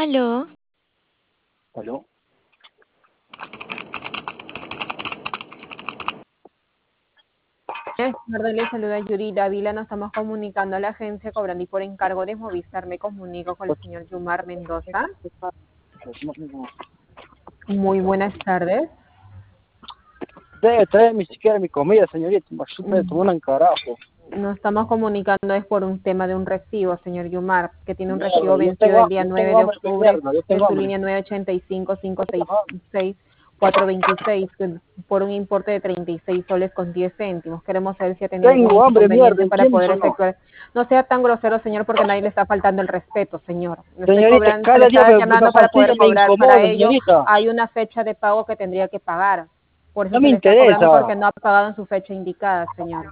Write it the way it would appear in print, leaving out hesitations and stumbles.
Aló, ¿Aló? Buenas tardes, le saluda Yuri Dávila. Nos estamos comunicando a la agencia cobrando y por encargo de Movistar me comunico con el señor Yumar Mendoza. Muy buenas tardes. Debe traer ni siquiera mi comida, señorita. Me tomó un carajo. Nos estamos comunicando es por un tema de un recibo, señor Yumar, que tiene un Mierda, recibo vencido el día yo 9 tengo de hambre de octubre mierda, yo en tengo su hambre. línea 985-566-426 por un importe de 36 soles con 10 céntimos. Queremos saber si ha tenido algún Tengo hambre, mierda, inconveniente para ¿entiendes poder o no? efectuar. No sea tan grosero, señor, porque nadie le está faltando el respeto, señor. Le estoy Señorita, cobrando, se le cada día está me llamando para poder fastidia, me cobrar. Para incomoda, ello, señorita. hay una fecha de pago que tendría que pagar. Por eso No se me le está cobrando interesa. porque no ha pagado en su fecha indicada, señor.